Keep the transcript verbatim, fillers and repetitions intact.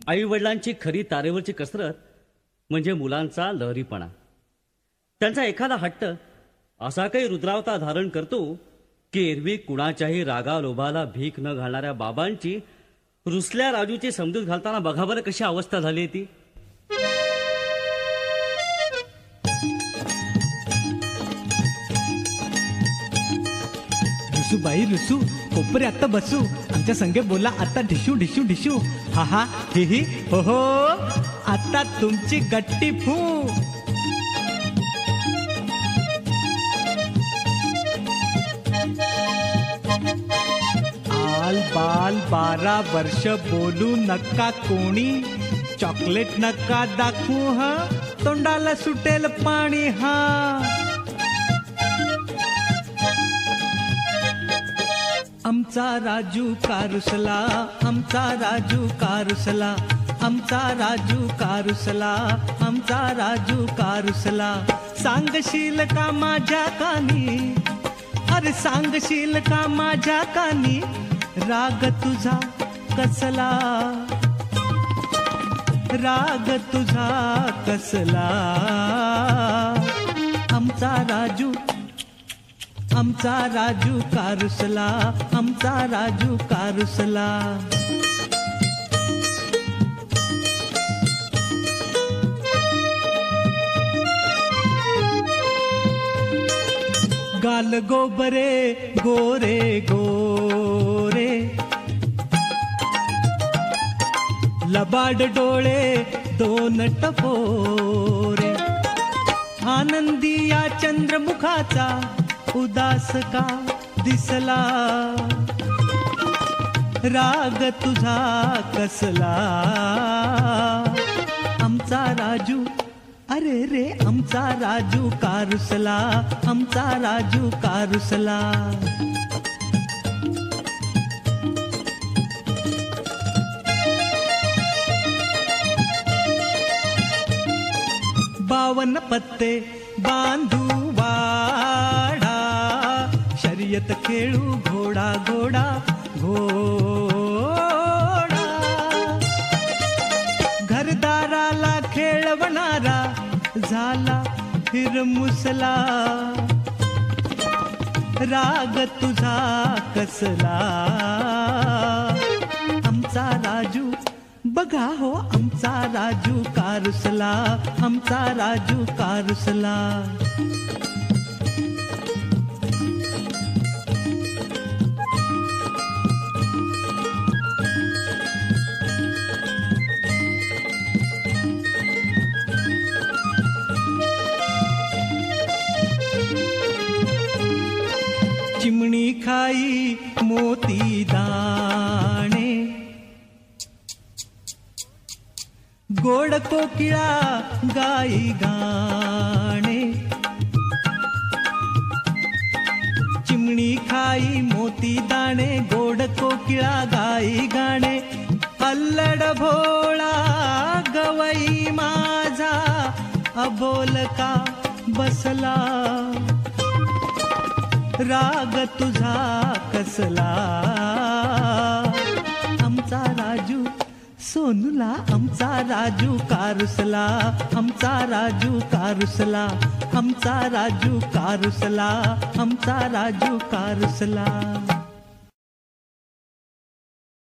आई वडिलांची खरी तारेवरची कसरत म्हणजे मुलांचा लहरीपणा. त्यांचा एखादा हट्ट असा काही रुद्रावता धारण करतो की एरवी कुणाच्याही रागा लोभाला भीक न घालणाऱ्या बाबांची रुसल्या राजूची समजूत घालताना बघा बरं कशी अवस्था झाली ती. लुसू बाई लुसू कोपरे आता बसू आमच्या संगे बोला आता ढिशू ढिशू ढिशू हा हा ही ही हो हो आता तुमची गट्टी फू. आल बाल बारा वर्ष बोलू नका कोणी चॉकलेट नका दाखवू हा तोंडाला सुटेल पाणी हा. आमचा राजू कारुसला आमचा राजू कारुसला आमचा राजू कारुसला आमचा राजू कारुसला. सांगशील का माझ्या कानी अरे सांगशील का माझ्या कानी राग तुझा कसला राग तुझा कसला. आमचा राजू आमचा राजू कारुसला आमचा राजू कारुसला. गाल गोबरे गोरे गोरे लबाड डोळे दोन टपोरे. आनंदी या चंद्रमुखाचा उदास का दिसला राग तुझा कसला. आमचा राजू अरे रे आमचा राजू कारुसला आमचा राजू कारुसला. बावन पत्ते बांधू वाडा शर्यत खेळू घोडा घोडा घोडा. घरदाराला खेळवणारा झाला हिरमुसला राग तुझा कसला. आमचा राजू बघा हो आमचा राजू कारुसला आमचा राजू कारुसला. चिमणी खाई मोती दाणे गोड कोकिळा गाई गाणे. चिमणी खाई मोती दाणे गोड कोकिळा गाई गाणे. अल्लड भोळा गवई माझा अबोल का बसला राग तुझा कसला. आमचा राजू सोनूला आमचा राजू कारुसला आमचा राजू कारुसला आमचा राजू कारुसला आमचा राजू कारुसला.